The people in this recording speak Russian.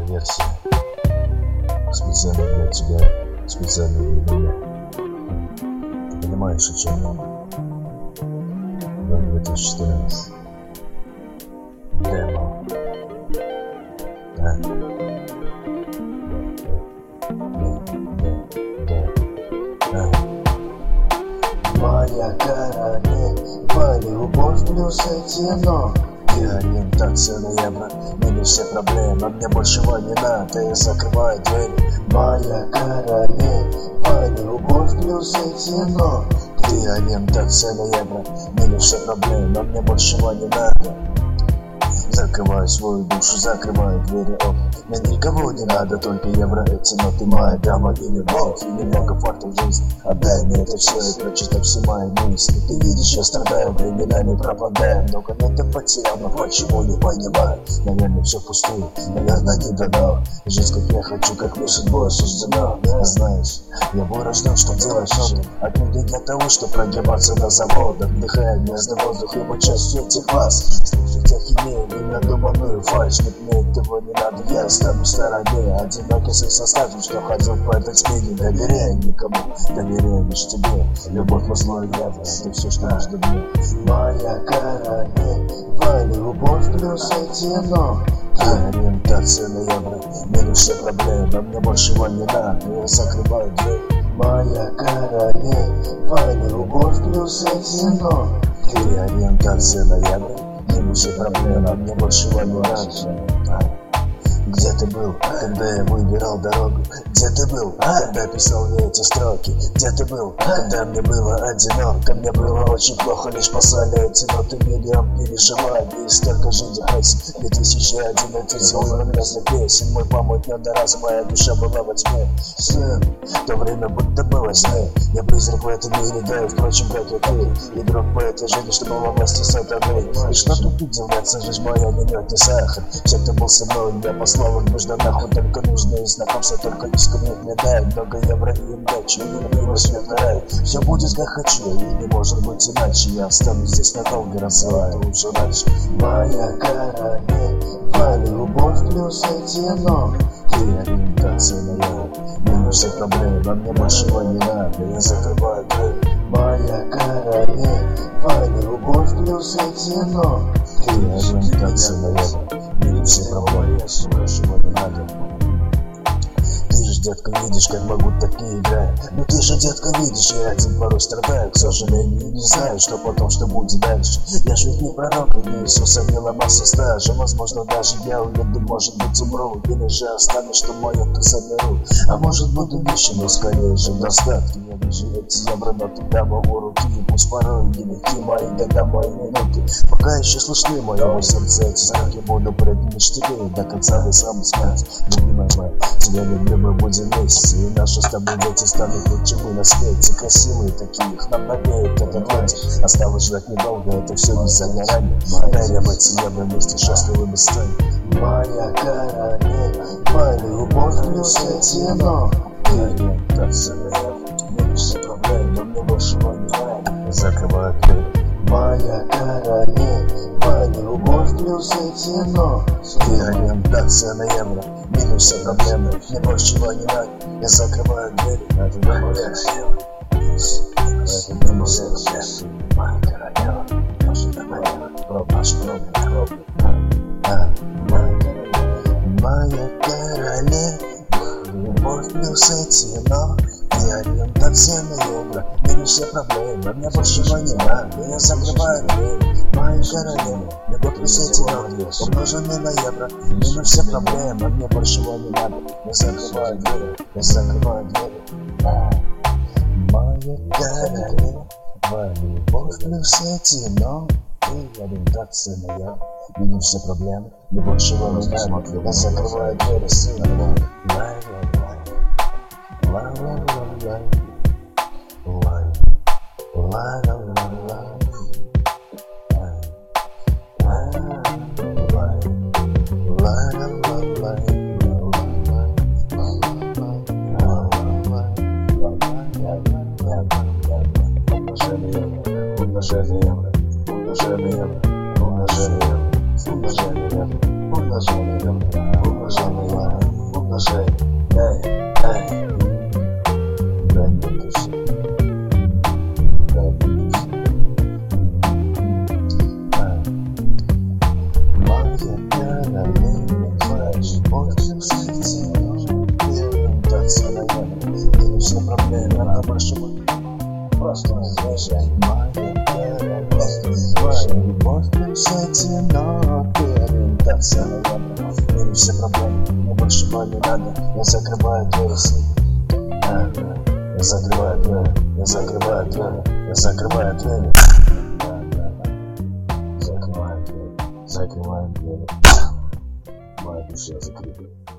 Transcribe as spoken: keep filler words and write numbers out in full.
версия. Специально для тебя, специально для меня. Ты понимаешь, о чем я? две тысячи четырнадцать. Демо. Да. Моя королева, любовь плюс одино. И ориентация на евро, минус все проблемы, мне большего не надо, я закрываю дверь. Моя королева, любовь плюс одино. И ориентация на евро, минус все проблемы, мне большего не надо. Закрываю свою душу, закрываю двери, о, мне никого не надо, только евро эти, но ты моя дама и любовь, и немного факта в жизни. Отдай мне это все и прочитай все мои мысли. Ты видишь, я страдаю, временами пропадаю, много лет я потерял, но почему не понимаю? Наверное, все пустую, наверное, не дано. Жить как я хочу, как мне судьбой осуждено. Знаешь, я был рожден, что делать много, отнюдь для того, чтобы прогибаться на заводах, вдыхая грязный воздух и быть частью этих вас. Слушать ахинею и надуманную фальшь, нет, мне этого не надо, я останусь в стороне. Одинокий сын составил, что ходил по этой смене. Доверяй никому, доверяй лишь тебе. Любовь по злой явно, это все, что нужно мне. Моя королева, любовь плюс одино. Ориентация на евро, минус все проблемы, мне большего не надо, я закрываю дверь. Моя королева, любовь плюс одино. Ориентация на евро, минус все проблемы, мне большего не надо. Где ты был, когда я выбирал дорогу? Где ты был, когда писал мне эти строки? Где ты был, когда мне было одиноко? Мне было очень плохо, лишь спасали эти ноты. Миллион переживаний и столько же депрессий. две тысячи одиннадцать, волна грязных песен. Мой помутненный разум, моя душа была во тьме. Сын, то время будто было сны. Я призрак в этом мире, да и впрочем, как и ты. Игрок по этой жизни, что был во власти сатаны. И что тут удивляться, жизнь моя не мед, не сахар. Все, кто был со мной, я послал их нужно нахуй, только нужные знакомства, только искренне мне дай много евро и удачи, и на свет на рай. Все будет как хочу, и не может быть иначе. Я останусь здесь надолго, рассылаю уже дальше. Моя королева, любовь плюс одино. И ориентация на евро, минус все проблемы, но мне большего не надо, я закрываю дверь. Моя королева, любовь плюс одино. И ориентация на евро, минус все проблемы, мне большего не надо. Ты же, детка, видишь, как могу такие играть. Ну ты же, детка, видишь, я один порой страдаю. К сожалению, не знаю, что потом, что будет дальше. Я же ведь не пророк, и не Иисуса не ломался стажа. Возможно, даже я уеду, может быть, умру. Или же останусь, что мое ты заберу. А может, буду нищим, но скорее же в достатке. Я вижу эти евро, но тогда могу руки. И пусть порой нелегки мои года, мои минуты. Пока еще слышны моему сердце эти звуки. Буду прыгать лишь тебе до конца до самой смерти. Любимая моя, тебя люблю, мы будем вместе. И наши с тобой дети станут лучшими на свете. Красивые такие, их нам навеет этот летик. Осталось ждать недолго, это все не за горами. Дай я в эти евро вместе счастливыми станем. Моя королева, любовь плюс одино. Ориентация на евро, минус все проблемы, но мне большего не надо. Закрываю дверь. Моя королева, любовь плюс одино. И ориентация на евро, минус все проблемы, мне большего не надо. Я закрываю дверь. Это не моя сила. Это не моя сила. Моя королева, наша королева, наш проблем. Моя королева, любовь плюс одино. И ориентация на евро, минус все проблемы, мне большего не надо. Я закрываю дверь. Моя королева, любовь плюс одино. Умноженный на евро, минус все проблемы, мне большего не надо. Я закрываю дверь, я закрываю дверь. Моя королева, любовь плюс одино. И ориентация на евро, минус все проблемы, мне большего не надо. Я закрываю дверь, сына. La la la la la la la la la Умножение евро, умножение евро, умножение евро, умножение евро, умножение евро, умножение евро. продолжай. Эй, эй. Дай мне дыши. Дай мне дыши. Моя Каролина, твоя любовь светила. Ориентация на яму. И все проблемы на вашем. Просто возвращай. Моя Каролина, твоя любовь светила. Ориентация на яму. И все проблемы. Мне больше не надо. Я закрываю двери. Я закрываю двери. Я закрываю двери. Я закрываю двери. Закрываю двери. Закрываю двери. Моя душа закрыта.